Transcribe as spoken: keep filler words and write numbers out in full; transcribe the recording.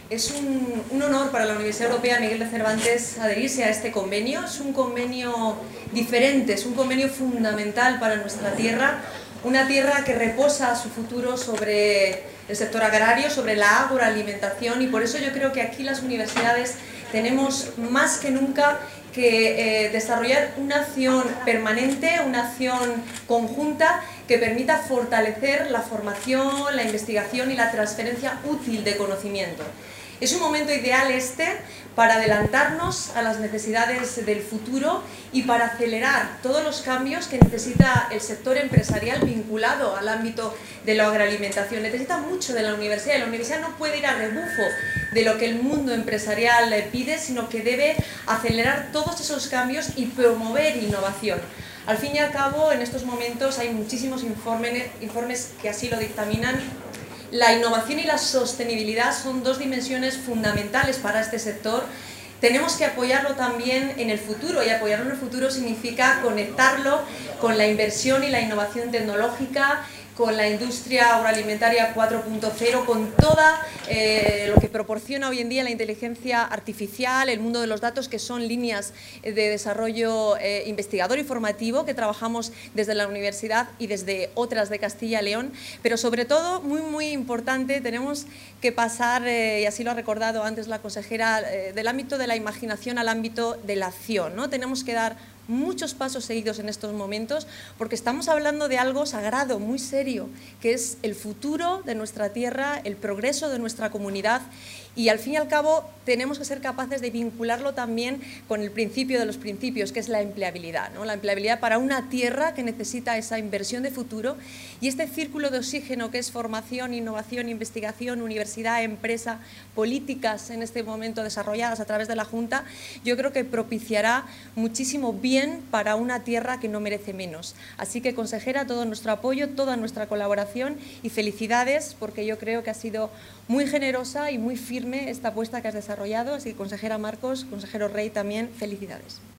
Es un, un honor para la Universidad Europea Miguel de Cervantes adherirse a este convenio. Es un convenio diferente, es un convenio fundamental para nuestra tierra, una tierra que reposa su futuro sobre el sector agrario, sobre la agroalimentación, y por eso yo creo que aquí las universidades tenemos más que nunca que eh, desarrollar una acción permanente, una acción conjunta que permita fortalecer la formación, la investigación y la transferencia útil de conocimiento. Es un momento ideal este para adelantarnos a las necesidades del futuro y para acelerar todos los cambios que necesita el sector empresarial vinculado al ámbito de la agroalimentación. Necesita mucho de la universidad y la universidad no puede ir a rebufo de lo que el mundo empresarial pide, sino que debe acelerar todos esos cambios y promover innovación. Al fin y al cabo, en estos momentos hay muchísimos informes, informes que así lo dictaminan. La innovación y la sostenibilidad son dos dimensiones fundamentales para este sector. Tenemos que apoyarlo también en el futuro, y apoyarlo en el futuro significa conectarlo con la inversión y la innovación tecnológica, con la industria agroalimentaria cuatro punto cero, con toda eh, lo que proporciona hoy en día la inteligencia artificial, el mundo de los datos, que son líneas de desarrollo eh, investigador y formativo que trabajamos desde la universidad y desde otras de Castilla y León. Pero sobre todo, muy muy importante, tenemos que pasar, eh, y así lo ha recordado antes la consejera, eh, del ámbito de la imaginación al ámbito de la acción, ¿no? Tenemos que dar muchos pasos seguidos en estos momentos, porque estamos hablando de algo sagrado, muy serio, que es el futuro de nuestra tierra, el progreso de nuestra comunidad, y al fin y al cabo tenemos que ser capaces de vincularlo también con el principio de los principios, que es la empleabilidad, ¿no? La empleabilidad para una tierra que necesita esa inversión de futuro, y este círculo de oxígeno que es formación, innovación, investigación, universidad, empresa, políticas en este momento desarrolladas a través de la Junta, yo creo que propiciará muchísimo bien para una tierra que no merece menos. Así que, consejera, todo nuestro apoyo, toda nuestra colaboración, y felicidades, porque yo creo que ha sido muy generosa y muy firme esta apuesta que has desarrollado. Así que, consejera Marcos, consejero Rey también, felicidades.